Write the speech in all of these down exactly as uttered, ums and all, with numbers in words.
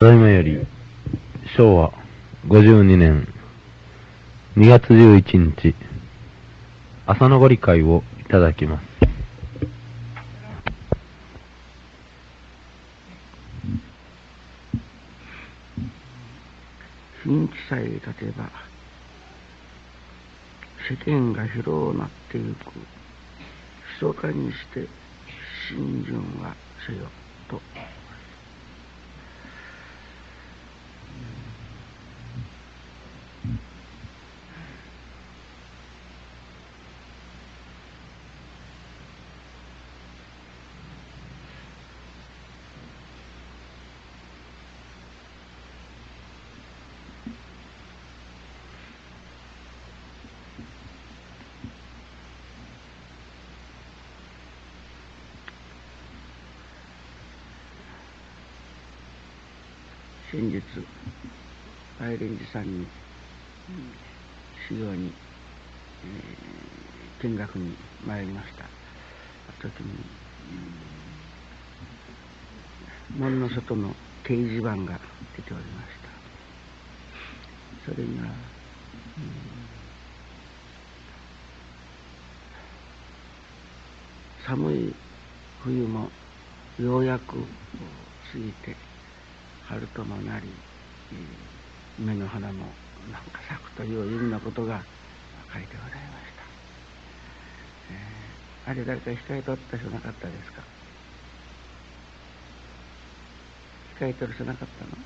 ただいまよりしょうわごじゅうにねんにがつじゅういちにち朝のご理解をいただきます。 日にちさえ経てば世間が広なってゆく、密かにして信心はせよと。先日大蓮寺さんに修行に、えー、見学に参りました時に、門の外の掲示板が出ておりました。それには、うん、寒い冬もようやく過ぎて春ともなり、えー、梅の花もなんか咲くというようなことが書いてございました。えー、あれ誰か控えとった人なかったですか？控えとる人なかったの？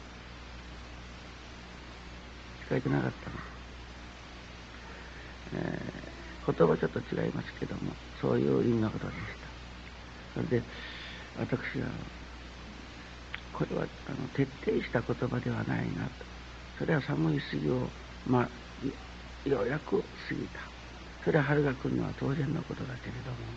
控えてなかったの？えー、言葉ちょっと違いますけども、そういう意味のことでした。それで私はこれはあの徹底した言葉ではないなと。それは寒い杉を、まあ、ようやく過ぎた。それは春が来るのは当然のことだけれども、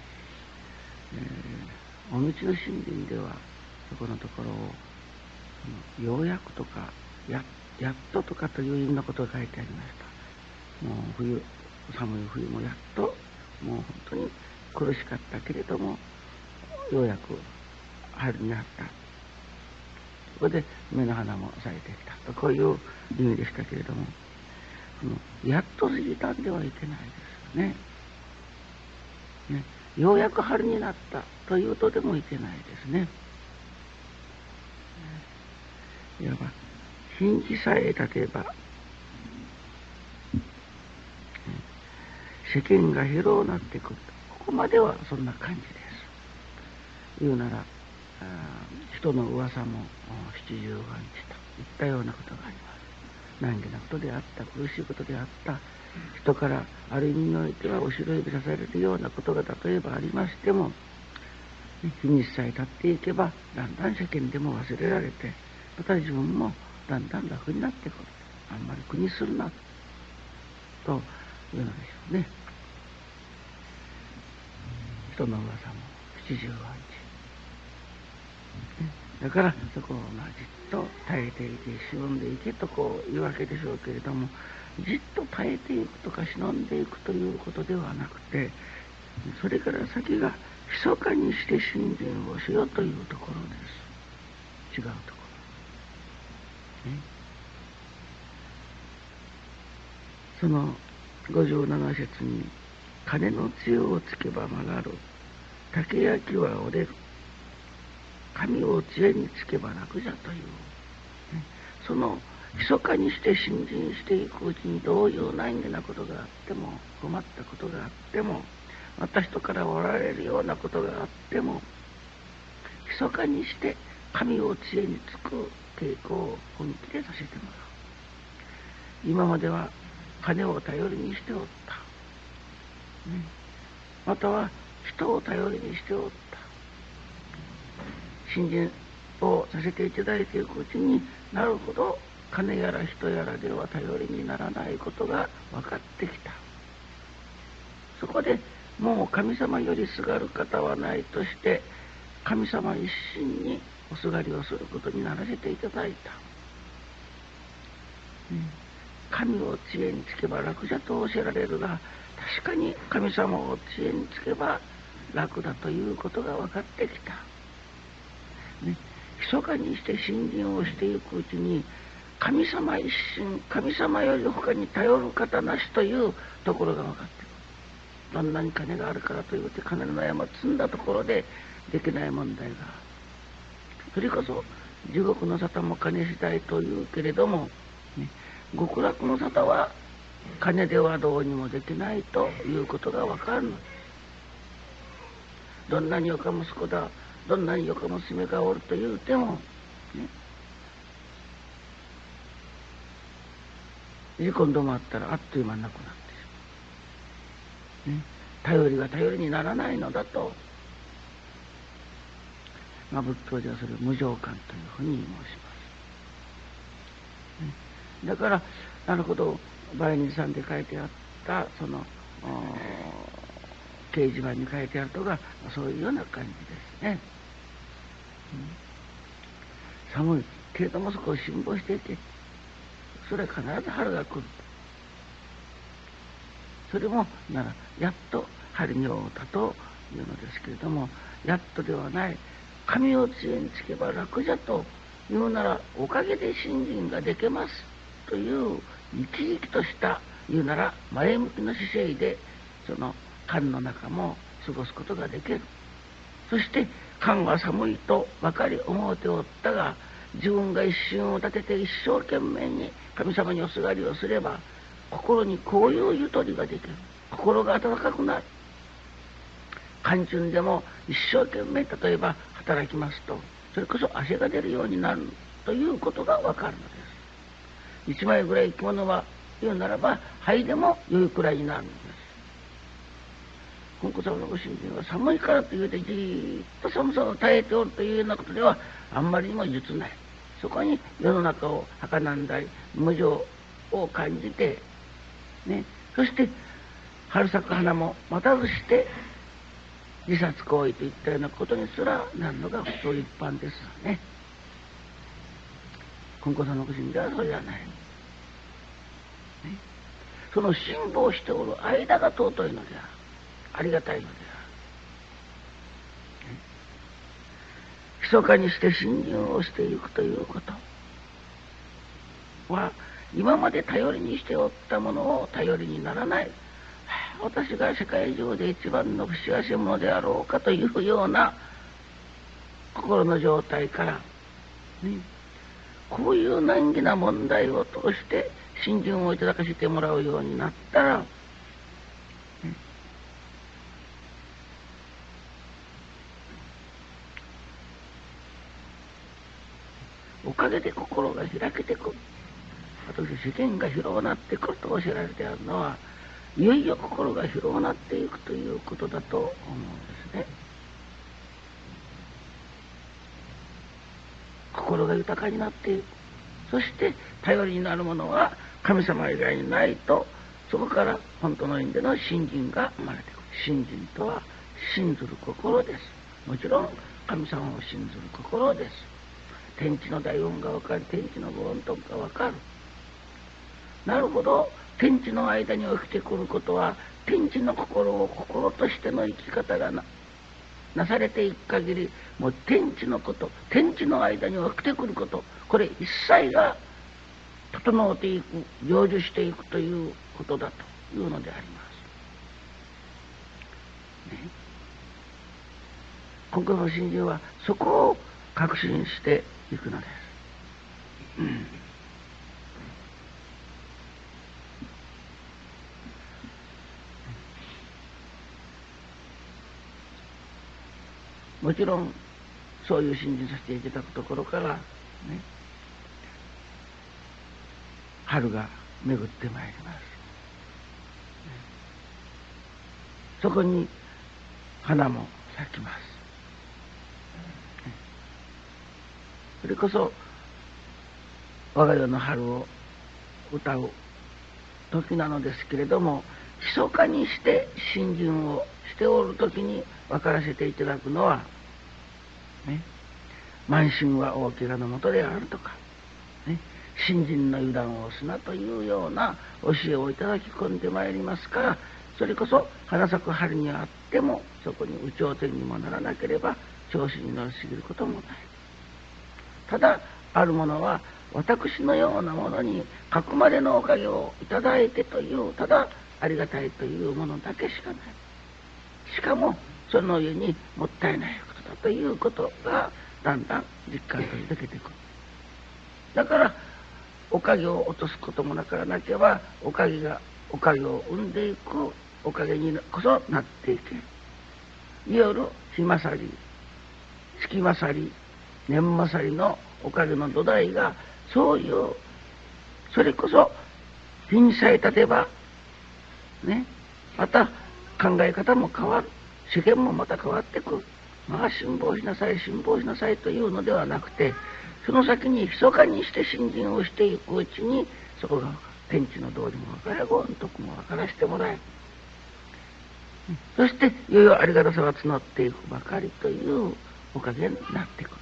えー、お道の森林ではそこのところをようやくとか や, やっととかというようなことが書いてありました。もう冬、寒い冬もやっと、もう本当に苦しかったけれどもようやく春になった。そこで梅の花も咲いてきたと、こういう意味でしたけれども、やっと過ぎたんではいけないですよね。ね、ようやく春になったというとでもいけないですね。いわば日にちさえ経てば世間が広くなってくる、ここまではそんな感じです。言うなら人の噂も七十万日といったようなことがあります。難儀なことであった、苦しいことであった、人からある意味においては後ろ指さされるようなことが例えばありましても、日にちさえ経っていけばだんだん世間でも忘れられて、また自分もだんだん楽になってくる。あんまり苦にするなというのでしょうね。人の噂も七十万日。だからそこをまあじっと耐えていて忍んでいけとこういうわけでしょうけれども、じっと耐えていくとか忍んでいくということではなくて、それから先が密かにして信心をしようというところです。違うところ、ね、そのごじゅうなな節に金の杖をつけば曲がる、竹焼きは折れる、神を杖につけば楽じゃという、ね、その密かにして信心していくうちにどういう難儀なことがあっても、困ったことがあっても、また人からおられるようなことがあっても、密かにして神を杖につく稽古を本気でさせてもらう。今までは金を頼りにしておった、ね、または人を頼りにしておった。信心をさせていただいていくうちに、なるほど金やら人やらでは頼りにならないことが分かってきた。そこでもう神様よりすがる方はないとして、神様一心におすがりをすることにならせていただいた。神を知恵につけば楽じゃとおっしゃられるが、確かに神様を知恵につけば楽だということが分かってきた。ね、 密かにして信心をしていくうちに、神様一心、神様より他に頼る方なしというところが分かってくる。どんなに金があるからといって金の山を積んだところでできない問題がある。それこそ地獄の沙汰も金次第というけれども、ね、極楽の沙汰は金ではどうにもできないということが分かるのです。どんなによか息子だ、どんなによか娘がおると言うても、ね、事故でもあったらあっという間になくなってしまう、ね、頼りが頼りにならないのだと、まあ、仏教ではそれを無常観というふうに申します、ね、だからなるほど売人さんで書いてあったその掲示板に書いてあるとがそういうような感じですね、うん、寒いけれどもそこを辛抱していけ、それは必ず春が来る。それもならやっと春に会うたというのですけれども、やっとではない。神を杖につけば楽じゃというなら、おかげで信心ができますという生き生きとした言うなら前向きな姿勢でその寒の中も過ごすことができる。そして寒は寒いとばかり思うておったが、自分が一心を立てて一生懸命に神様におすがりをすれば、心にこういうゆとりができる。心が温かくなる。寒中でも一生懸命例えば働きますと、それこそ汗が出るようになるということがわかるのです。一枚ぐらい着物は言うならば灰でも良いくらいになるのです。金光様のご信心は寒いからというてじーっと寒さを耐えておるというようなことではあんまりにも術ない。そこに世の中を儚んだり無常を感じて、ね、そして春咲く花も待たずして自殺行為といったようなことにすらなるのが普通一般ですね。金光さんのご信ではそうじゃない、ね、その辛抱しておる間が尊いのである。ありがたいのである、ね、密かにして信心をしていくということは、今まで頼りにしておったものを頼りにならない。私が世界中で一番の不幸せ者であろうかというような心の状態から、ね、こういう難儀な問題を通して信心をいただかせてもらうようになったら、ね、おかげで心が開けてくる。私世間が広くなってくるとおっしゃられてあるのは、いよいよ心が広くなっていくということだと思うんですね。心が豊かになっていく。そして頼りになるものは神様以外にないと、そこから本当の意味での信心が生まれてくる。信心とは信ずる心です。もちろん神様を信ずる心です。天地の大音が分かる、天地のご音とが分かる。なるほど、天地の間に起きてくることは、天地の心を心としての生き方が な, なされていく限り、もう天地のこと、天地の間に起きてくること、これ一切が整っていく、成就していくということだというのであります。ね、今回の信心はそこを確信していくのです。うん、もちろんそういう信心させていただくところからね、春が巡ってまいります。そこに花も咲きます。それこそ我が世の春を歌う時なのですけれども、密かにして信心をしておる時に分からせていただくのは、ね、慢心は大怪我のもとであるとか、ね、信心の油断をすなというような教えをいただき込んでまいりますから、それこそ花咲く春にあってもそこに有頂天にもならなければ調子に乗りすぎることもない。 ただあるものは私のようなものにかくまでのおかげをいただいてという、ただありがたいというものだけしかない。しかもその上にもったいないことだということがだんだん実感として出てくる。だからおかげを落とすこともなからなければ、おかげがおかげを生んでいくおかげにこそなっていける。いわゆる日勝り、月勝り、年勝りのおかげの土台が、そういう、それこそ日にさえ経てばね、また考え方も変わる、世間もまた変わってくる。まあ辛抱しなさい辛抱しなさいというのではなくて、その先に密かにして信心をしていくうちに、そこが天地の道理も分から、ご恩徳も分からせてもらえる。そしていよいよありがたさは募っていくばかりというおかげになってくる。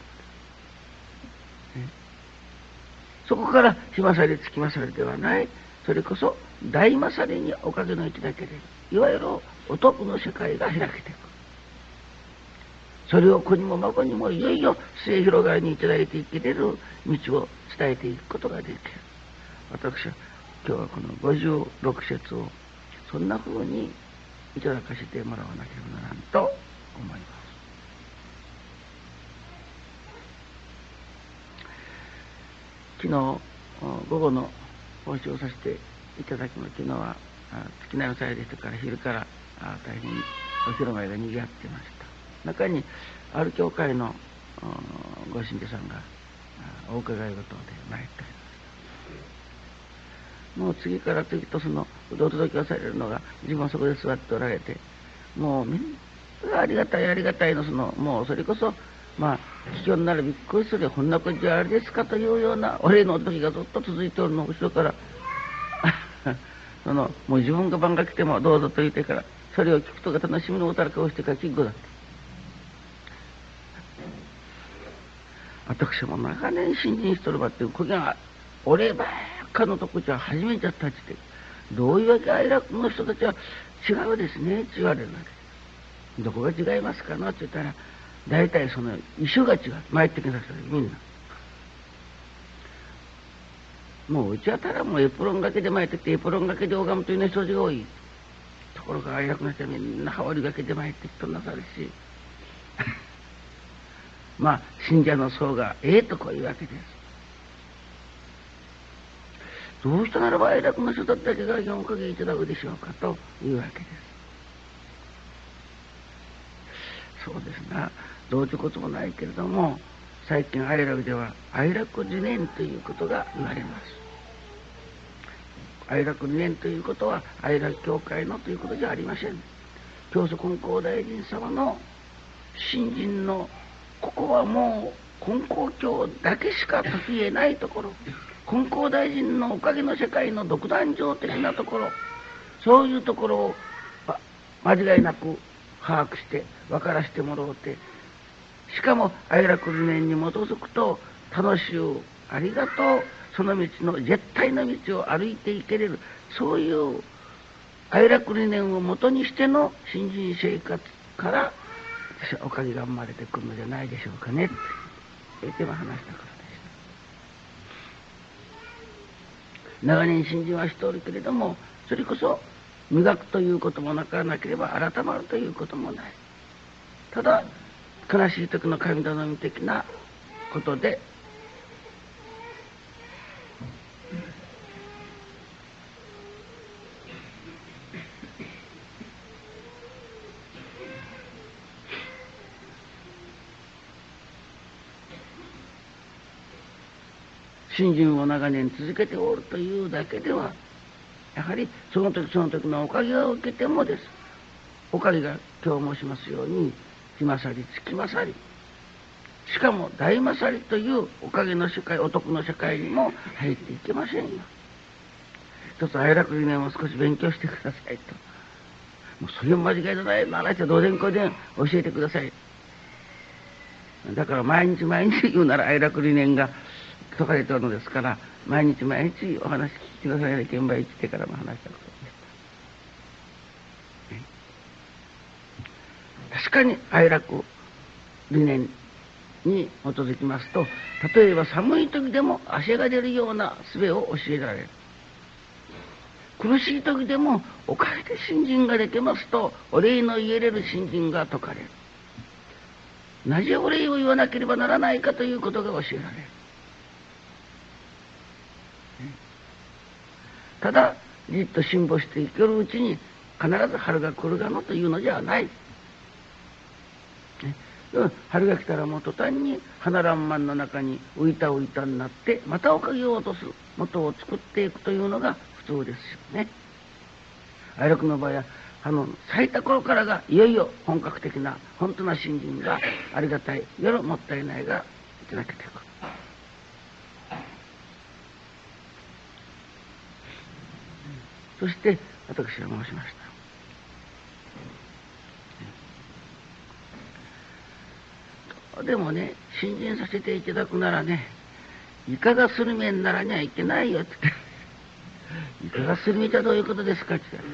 そこから日勝り月勝りではない、それこそ大勝りにおかげのいただけれる、いわゆるお徳の世界が開けていく。それを子にも孫にもいよいよ末広がりにいただいていけれる道を伝えていくことができる。私は今日はこのごじゅうろく節をそんな風にいただかせてもらわなければならんと思います。昨日午後の奉仕をさせていただきました。昨日は月並祭でしたから、昼から大変お広間がにぎわってました。中にある教会のご信者さんがお伺い事で参っておりました。もう次から次とそのお届けをされるのが、自分はそこで座っておられて、もうみんなありがたいありがたいの、そのもうそれこそまあ聞きようにならびっくりする、こんなことじゃあれですかというようなお礼のお時がずっと続いておるのを後ろからそのもう自分が番が来てもどうぞと言ってから、それを聞くとが楽しみのおたら顔してから聞くだった。私も長年信心しとるばっていうこれが俺ばっかのとこじゃ初めて立ちて、どういうわけ愛楽の人たちは違うですねって言われるわけ。どこが違いますかなって言ったら、大体その一緒が違う。参ってきなさいみんな。もううちはたらもうエプロンがけで参ってきて、エプロンがけで拝むというような人が多い。ところが愛楽の人はみんな羽織がけで参ってきとなさるしまあ信者の層がええとこういうわけです。どうしたならば愛楽の人だけがおかげいただくでしょうかというわけです。そうですな、どういうこともないけれども、最近愛楽では愛楽理念ということが言われます。愛楽理念ということは愛楽教会のということじゃありません。教祖金光大臣様の信心のここはもう金光教だけしか解きえないところ、金光大臣のおかげの世界の独壇場的なところ、そういうところを間違いなく把握して分からせてもらおうて、しかも愛楽理念に基づくと楽しゅうありがとう、その道の絶対の道を歩いていけれる、そういう愛楽理念をもとにしての信心生活から私はおかげが生まれてくるのじゃないでしょうかねって言っても話したからでした。長年信心はしておるけれども、それこそ磨くということもなからなければ改まるということもない。ただ悲しい時の神頼み的なことで信心を長年続けておるというだけでは、やはりその時その時のおかげを受けてもです、おかげが今日申しますように日勝り月勝り、しかも大勝りというおかげの世界、お徳の世界にも入っていけませんよ。一つ愛楽理念を少し勉強してくださいと。もうそういう間違いのない話は同然こで教えてください。だから毎日毎日言うなら愛楽理念が説かれておるのですから、毎日毎日お話聞いてくださいね。現場へ来てからも話したことでした。確かに愛楽理念に基づきますと、例えば寒い時でも汗が出るような術を教えられる。苦しい時でもおかげで信心ができますと、お礼の言えれる信心が説かれる。なぜお礼を言わなければならないかということが教えられる。ただじっと辛抱していけるうちに必ず春が来るがのというのじゃない。春が来たらもう途端に花爛漫の中に浮いた浮いたになってまたおかげを落とす元を作っていくというのが普通ですよね。愛楽の場合はあの咲いた頃からがいよいよ本格的な本当な信心がありがたい夜もったいないがいただけていく。そして私は申しました。でもね、信心させていただくならね、いかがするめにならにはいけないよっていかがするめってどういうことですかって言った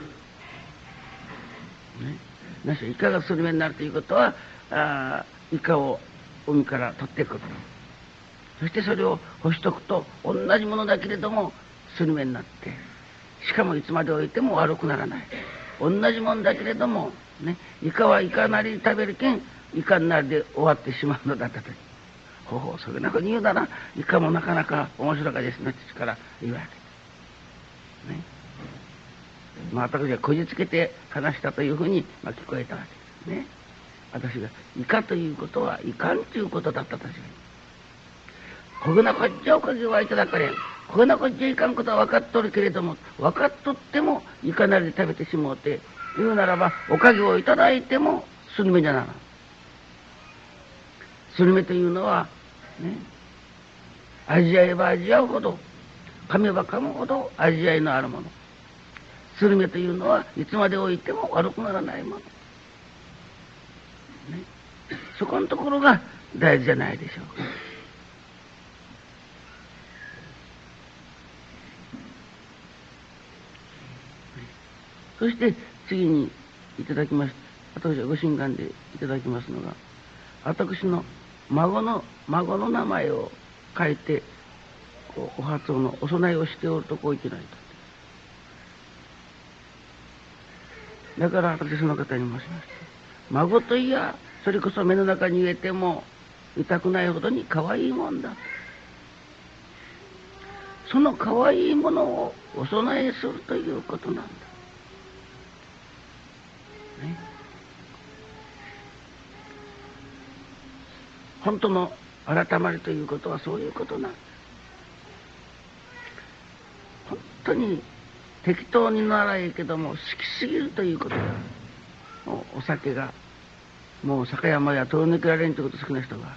ら、ね、なしいかがするめになるということは、あイカを海から取ってくる。そしてそれを干しとくと同じものだけれどもスルメになって、しかもいつまで置いても悪くならない。同じもんだけれどもね、イカはイカなりに食べるけんイカになりで終わってしまうのだったと。ほうほう、それなくに言うならイカもなかなか面白かですねって力言うわけね。まあ私がこじつけて話したというふうに、まあ、聞こえたわけですね。私がイカということはいかんということだったとしこぐなこっちゃおかげはいただかれん。こぐなこっちゃいかんことは分かっとるけれども、分かっとってもイカなりで食べてしもうて、言うならばおかげをいただいてもスルメじゃならん。スルメというのはね、味わえば味わうほど、噛めば噛むほど味わいのあるもの。スルメというのはいつまで置いても悪くならないもの、ね、そこのところが大事じゃないでしょうか。そして次にいただきました、私はご神願でいただきますのが、私の孫の孫の名前を書いてお初のお供えをしておるとこをいけないと。だから私その方に申しました。孫といやそれこそ目の中に入れても痛くないほどに可愛いもんだ。その可愛いものをお供えするということなんだ、ね、本当の改まりということはそういうことなんだ。本当に適当にならいいけども好きすぎるということだ。もうお酒がもう酒山や通り抜けられんということ好きな人が、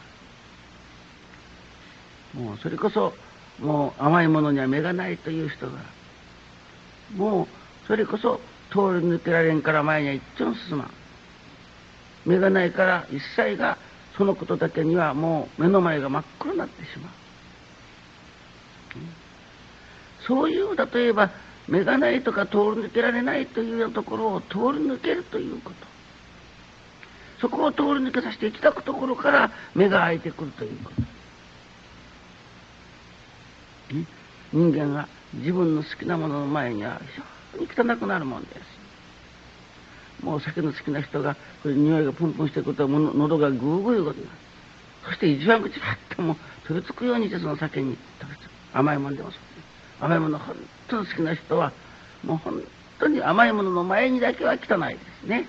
もうそれこそもう甘いものには目がないという人が、もうそれこそ通り抜けられんから前には一丁進まん。目がないから一切がそのことだけにはもう目の前が真っ黒になってしまう。そういう例えば目がないとか通り抜けられないというようなところを通り抜けるということ、そこを通り抜けさせていただくところから目が開いてくるということ、人間が自分の好きなものの前には非常に汚くなるもんです。もう酒の好きな人がこれ匂いがプンプンしてくると喉がグーグーいうことになる。そして一番口ばっても飛びつくようにしてその酒に飛びつく。甘いもんでもそうです。甘いもの本当に好きな人はもう本当に甘いものの前にだけは汚いですね。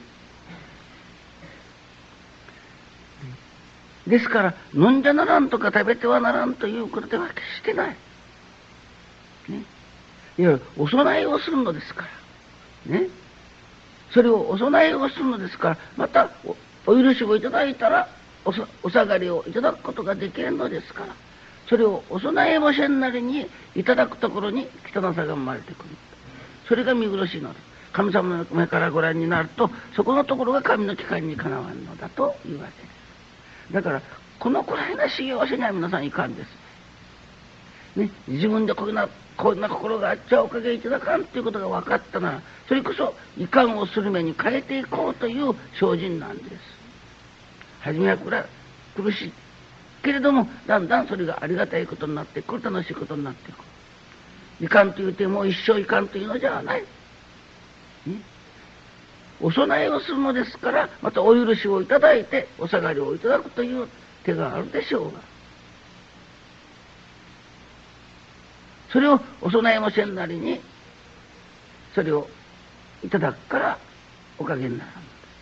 ですから飲んじゃならんとか食べてはならんということでは決してない、ね、いやお供えをするのですからね、それをお供えをするのですから、また お, お許しをいただいたら お, お下がりをいただくことができるのですから、それをお供えもせんなりにいただくところに汚さが生まれてくる。それが見苦しいのです。神様の目からご覧になるとそこのところが神の機関にかなわんのだというわけです。だからこのくらいの修行をしない皆さんいかんです、ね、自分でこんなこんな心があっちゃおかげいただかんということが分かったなら、それこそいかんをする目に変えていこうという精進なんです。初めはこれは苦しいけれども、だんだんそれがありがたいことになってくる、楽しいことになってくる。いかんと言うてもう一生いかんというのじゃない。ね、お供えをするのですから、またお許しをいただいて、お下がりをいただくという手があるでしょうが。それをお供えもせんなりに、それをいただくからおかげになる。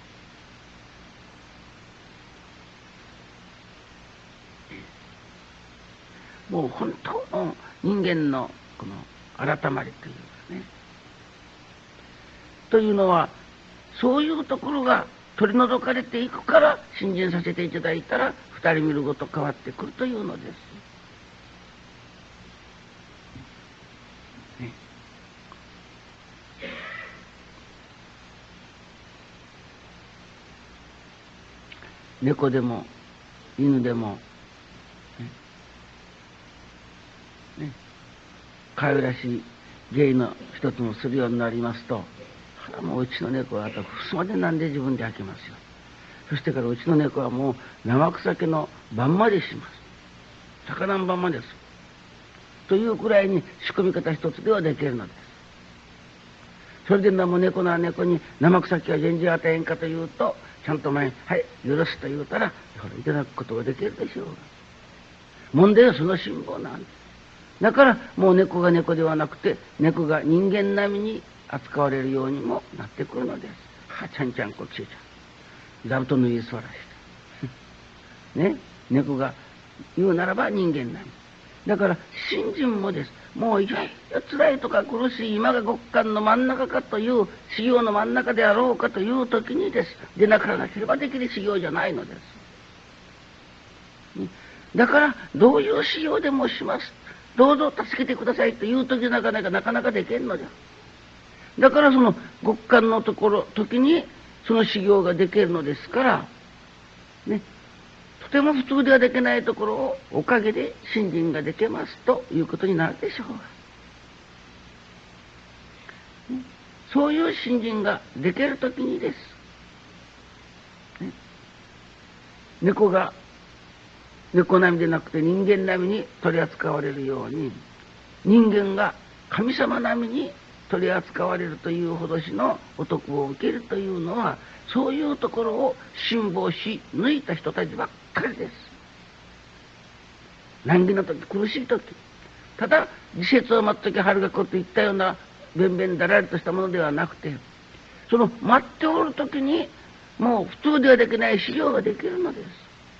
もう本当の人間のこの改まりというかね。というのは、そういうところが取り除かれていくから信心させていただいたら二人見るごと変わってくるというのです。ね、猫でも犬でも、ねね、かわいらしい芸の一つもするようになりますと、もううちの猫はあとふすまでなんで自分で開けますよ。そしてからうちの猫はもう生臭けの晩までします。魚の晩まです。というくらいに仕組み方一つではできるのです。それでも猫な猫に生臭きは全然与えんかというと、ちゃんと前に「はい許す」と言うたらいただくことができるでしょうが。問題はその辛抱なんです。だからもう猫が猫ではなくて猫が人間並みに扱われるようにもなってくるのです。はちゃんちゃんこちえちゃん座布団の上に座らしてね、猫が言うならば人間並みだから信心もです。もういやいや辛いとか苦しい今が極寒の真ん中かという修行の真ん中であろうかという時にです出なからなければできる修行じゃないのです。だからどういう修行でもします、どうぞ助けてくださいという時なかなかなかなかできんのじゃ。だからその極寒のところ時にその修行ができるのですからね、とても普通ではできないところをおかげで信心ができますということになるでしょうが、ね、そういう信心ができるときにです、ね、猫が猫並みでなくて人間並みに取り扱われるように人間が神様並みに取り扱われるというほどしのお得を受けるというのはそういうところを辛抱し抜いた人たちばっかりです。難儀な時苦しい時ただ時節を待っとき春が来るといったような便々だらりとしたものではなくてその待っておる時にもう普通ではできない修行ができるのです。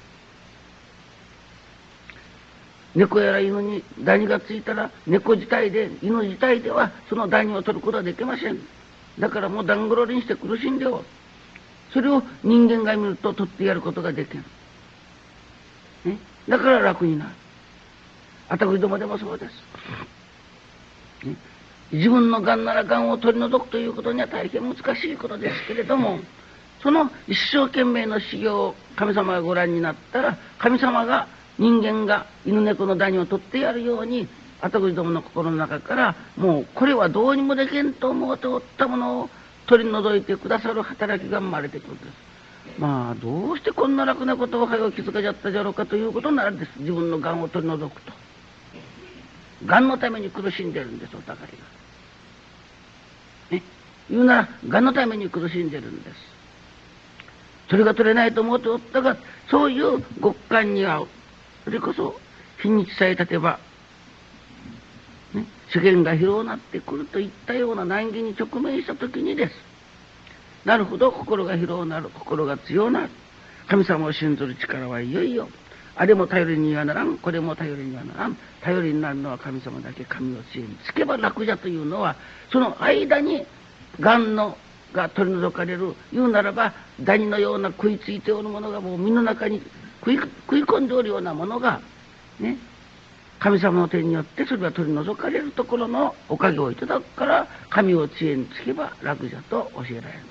猫やら犬にダニがついたら猫自体で犬自体ではそのダニを取ることはできません。だからもう団子ろりにして苦しんでおる。それを人間が見ると取ってやることができる、ね、だから楽になる。あたくりどもでもそうです、ね、自分のがんならがんを取り除くということには大変難しいことですけれどもその一生懸命の修行を神様がご覧になったら神様が人間が犬猫のダニを取ってやるようにあたくりどもの心の中からもうこれはどうにもできんと思うておったものを取り除いてくださる働きが生まれてくるんです。まあどうしてこんな楽なことを早く気づかちゃったじゃろうかということになるんです。自分のがんを取り除くとがんのために苦しんでるんですおたかりが、ね、言うならがんのために苦しんでるんです。それが取れないと思っておったがそういう極寒にはそれこそ日にちさえ経てば、ね、世間が広くなってくるといったような難儀に直面した時にです。なるほど心が広くなる心が強くなる神様を信ずる力はいよいよあれも頼りにはならんこれも頼りにはならん頼りになるのは神様だけ神を知恵につけば楽じゃというのはその間にがんのが取り除かれる言うならばダニのような食いついておるものがもう身の中に食い、食い込んでおるようなものがね神様の手によってそれは取り除かれるところのおかげをいただくから神を知恵につけば楽じゃと教えられるのです、ね、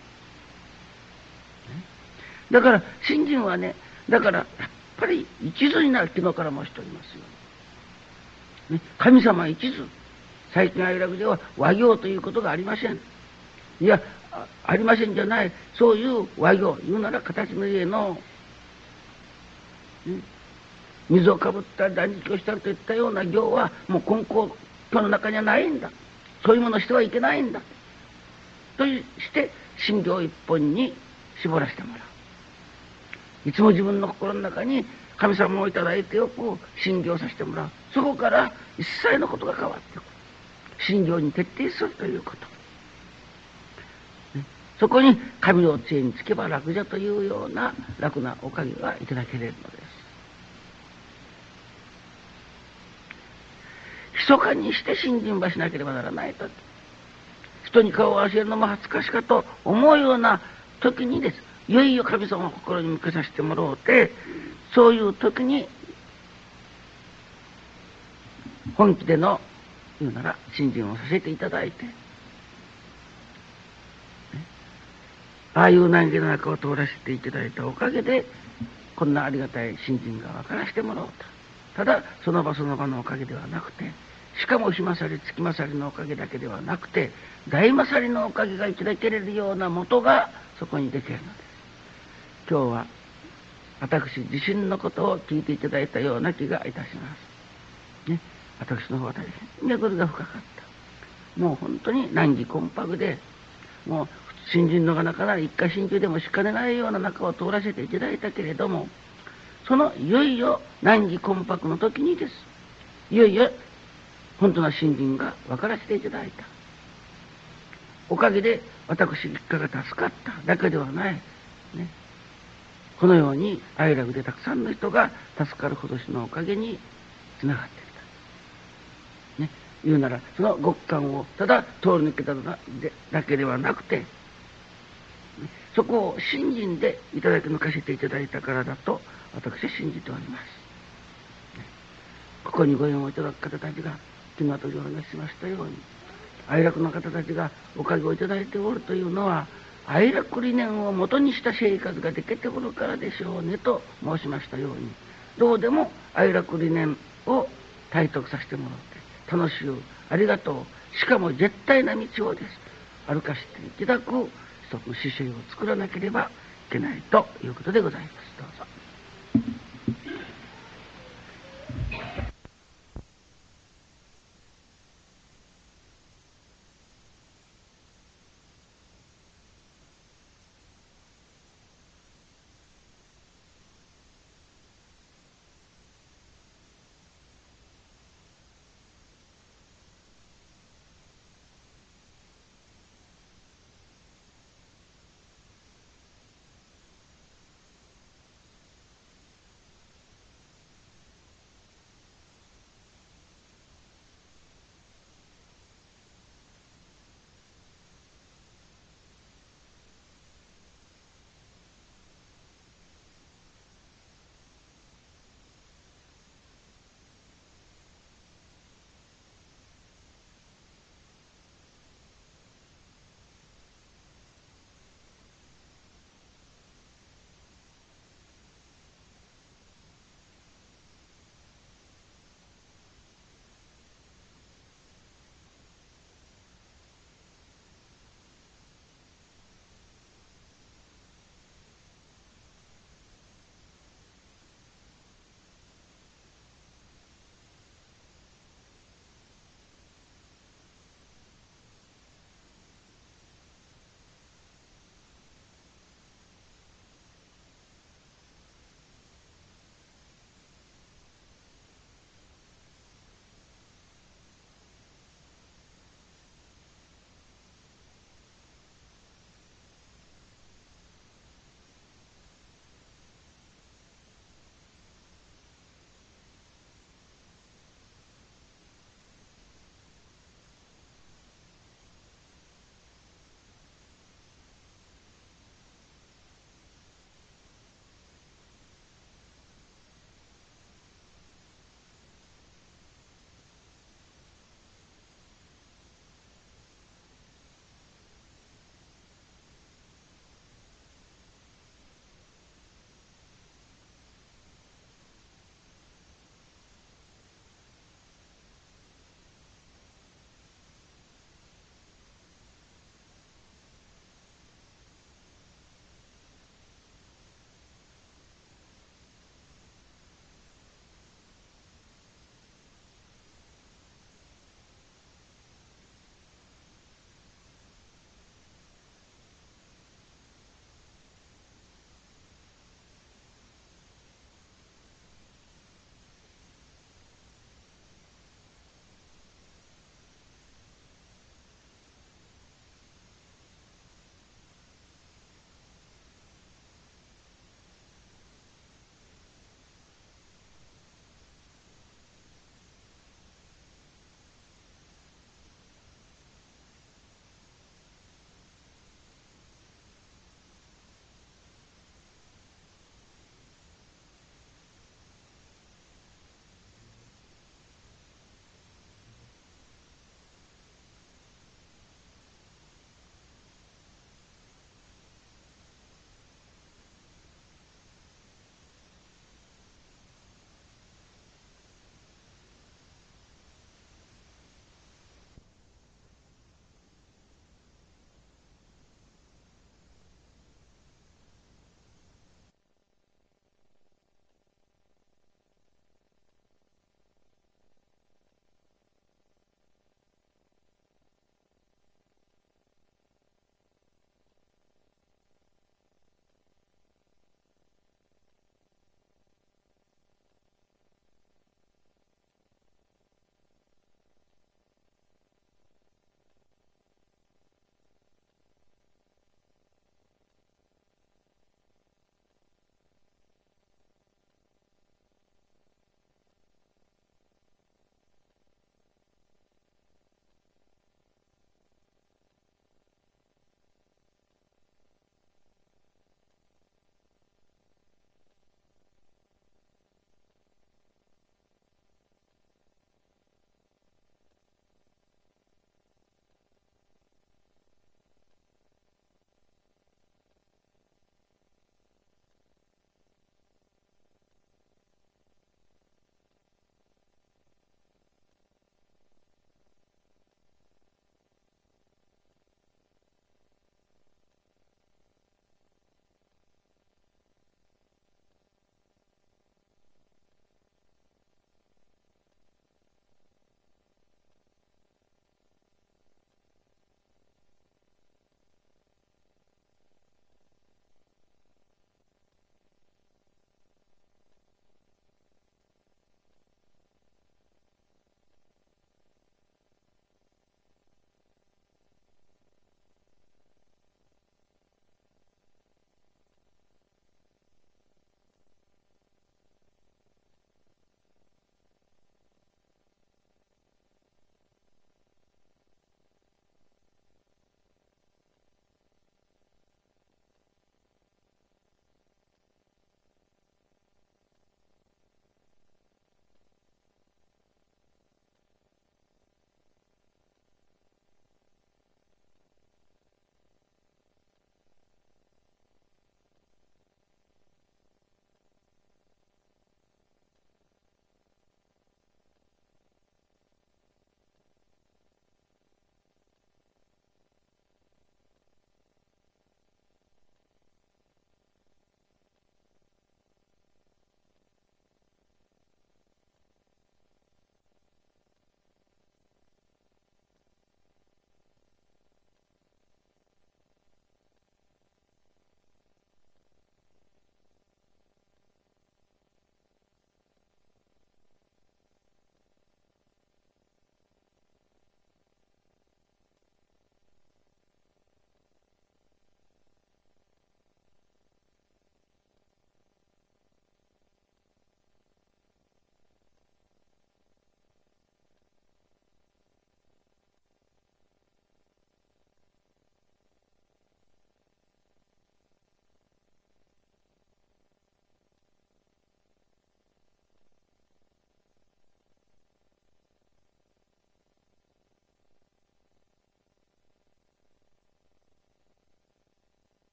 だから信心はねだからやっぱり一途になる昨日から申しておりますよ、ね、神様は一途。最近愛楽では和行ということがありません。いや あ, ありませんじゃないそういう和行言うなら形の家の、ね、 水をかぶったり断食をしたりといったような行はもう根高教の中にはないんだ。そういうものをしてはいけないんだとして信行一本に絞らせてもらう。いつも自分の心の中に神様をいただいておく信行させてもらう。そこから一切のことが変わってくる。信行に徹底するということ、ね、そこに神の知恵につけば楽じゃというような楽なおかげがいただけれるのです。密かにして信心ばしなければならないとき、人に顔を合わせるのも恥ずかしかと思うような時にです、いよいよ神様を心に向けさせてもらおうて、そういう時に本気での言うなら信心をさせていただいて、ね、ああいう難儀の中を通らせていただいたおかげでこんなありがたい信心が分からせてもらおうと。ただその場その場のおかげではなくて、しかも日勝り月勝りのおかげだけではなくて、大勝りのおかげがいただけれるような元がそこにできるのです。今日は私自身のことを聞いていただいたような気がいたします。ね、私の方は大変巡りが深かった。もう本当に難儀魂魄で、もう新人のがなかなか一家心中でもしかねないような中を通らせていただいたけれども、そのいよいよ難儀魂魄の時にです、いよいよ本当な信心が分からせていただいたおかげで、私一家が助かっただけではない、ね、このように愛楽でたくさんの人が助かるほどしのおかげにつながってきた、ね、言うならその極寒をただ通り抜けただけではなくて、ね、そこを信心でいただき抜かせていただいたからだと私は信じております、ね、ここにご縁をいただく方たちが昨日とお話ししましたように、愛楽の方たちがおかげをいただいておるというのは、愛楽理念をもとにした生活ができておるからでしょうねと申しましたように、どうでも愛楽理念を体得させてもらって楽しゅうありがとう、しかも絶対な道をです歩かせていただく一つの姿勢を作らなければいけないということでございます。どうぞ。